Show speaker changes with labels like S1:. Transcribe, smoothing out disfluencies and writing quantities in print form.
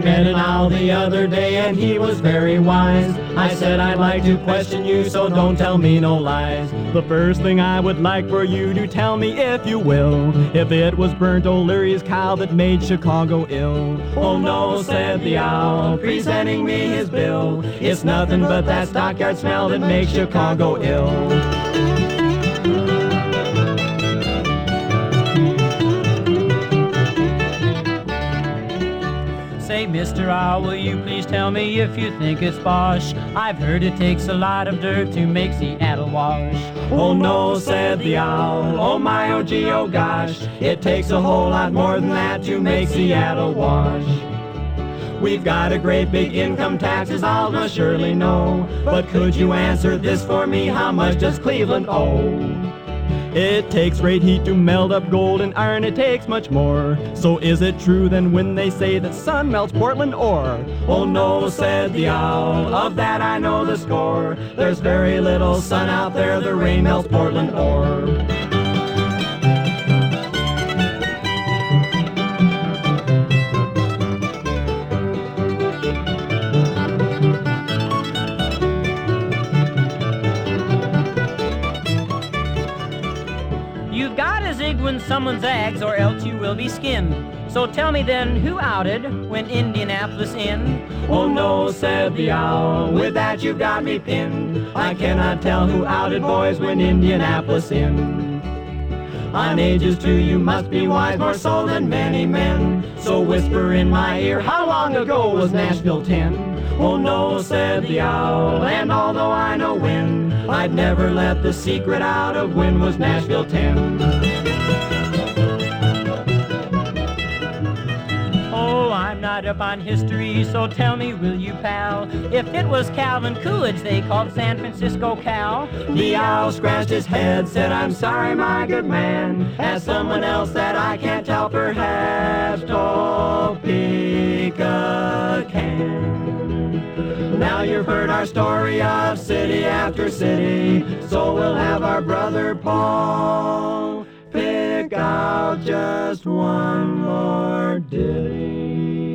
S1: met an owl the other day and he was very wise. I said I'd like to question you, so don't tell me no lies. The first thing I would like for you to tell me, if you will, if it was Burnt O'Leary's cow that made Chicago ill. Oh no, said the owl, presenting me his bill. It's nothing but that stockyard smell that makes Chicago ill.
S2: Say, Mr. Owl, will you please tell me if you think it's bosh? I've heard it takes a lot of dirt to make Seattle wash.
S1: Oh no, said the owl, oh my, oh gee, oh gosh, it takes a whole lot more than that to make Seattle wash. We've got a great big income tax, as all must surely know, but could you answer this for me, how much does Cleveland owe? It takes great heat to melt up gold and iron, it takes much more. So is it true then when they say that sun melts Portland ore? Oh no, said the owl, of that I know the score. There's very little sun out there, the rain melts Portland ore.
S2: You've got to zig when someone zags, or else you will be skinned. So tell me then, who outed when Indianapolis in?
S1: Oh no, said the owl, with that you've got me pinned. I cannot tell who outed boys when Indianapolis in. On ages too you must be wise, more so than many men. So whisper in my ear, how long ago was Nashville 10? Oh no, said the owl, and although I know when, I'd never let the secret out of when was Nashville 10.
S2: Oh, I'm not up on history, so tell me, will you, pal, if it was Calvin Coolidge they called San Francisco Cal?
S1: The owl scratched his head, said, I'm sorry, my good man. As someone else that I can't tell, perhaps Topeka can. Now you've heard our story of city after city, so we'll have our brother Paul pick out just one more ditty.